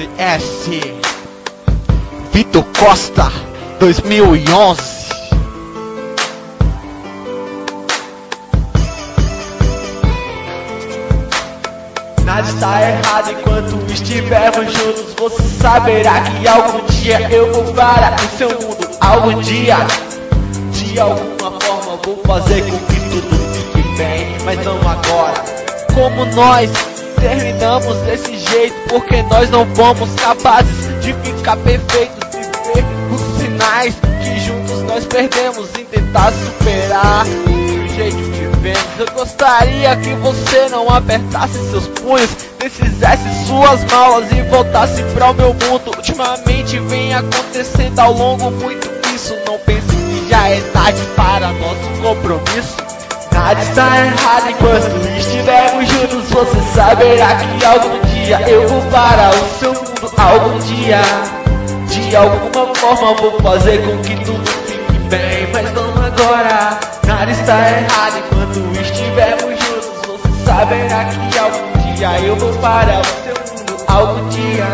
DS Vitor Costa 2011. Nada está errado enquanto estivermos juntos. Você saberá que algum dia eu vou para o seu mundo. Algum dia, de alguma forma, vou fazer com que tudo fique bem, mas não agora. Como nós terminamos desse jeito, porque nós não fomos capazes de ficar perfeitos e ver os sinais que juntos nós perdemos em tentar superar o jeito que vivemos. Eu gostaria que você não apertasse seus punhos, desfizesse suas malas e voltasse para o meu mundo. Ultimamente vem acontecendo ao longo muito isso. Não pense que já é tarde para nosso compromisso. Nada está errado enquanto estivermos juntos. Você saberá que algum dia eu vou para o seu mundo. Algum dia, de alguma forma, vou fazer com que tudo fique bem, mas não agora. Nada está errado enquanto estivermos juntos. Você saberá que algum dia eu vou para o seu mundo. Algum dia,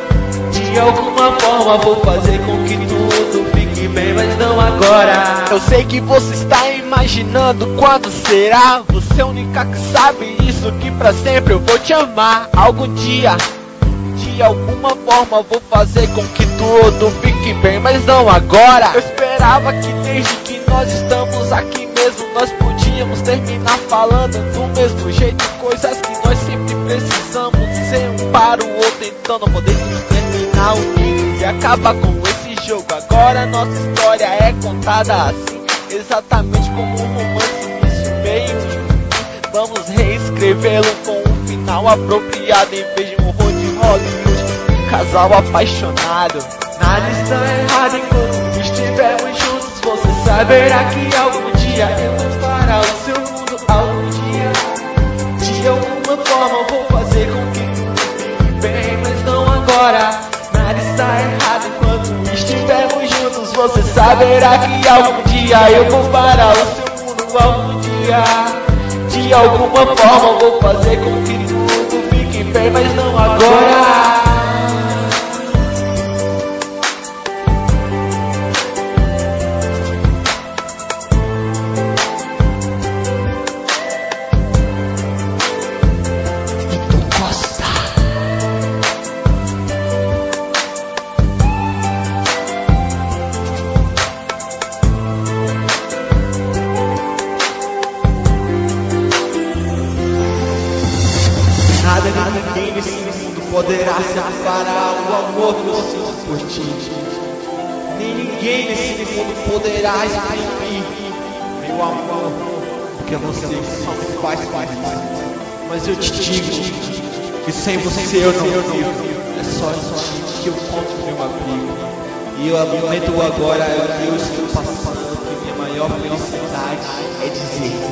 de alguma forma, vou fazer com que tudo fique bem, mas não agora. Eu sei que você está imaginando quando será. Você é a única que sabe isso, que pra sempre eu vou te amar. Algum dia, de alguma forma, vou fazer com que tudo fique bem, mas não agora. Eu esperava que desde que nós estamos aqui mesmo, nós podíamos terminar falando do mesmo jeito. Coisas que nós sempre precisamos ser um para o outro, então não podemos terminar unidos e acabar com esse jogo. Agora nossa história é contada assim, exatamente como um romance, início, meio e fim. Vamos reescrevê-lo com um final apropriado, em vez de um horror de Hollywood, um casal apaixonado. Nada está errado enquanto estivermos juntos. Você saberá que algum dia eu vou para o seu mundo. Algum dia, de alguma forma, vou fazer com que tudo fique bem, mas não agora. Nada está errado enquanto estivermos juntos. Você saberá que algum dia eu vou para o seu mundo. Algum dia, de alguma forma, vou fazer com que tudo fique bem, mas não agora. Nada, ninguém nesse mundo poderá separar o amor que eu sinto por ti. Nem ninguém nesse mundo poderá exprimir meu amor, porque você só me faz feliz. Mas eu te digo que sem você eu não vivo. É só em ti que eu conto meu abrigo. E o momento agora é o que eu estou passando, que minha maior felicidade é dizer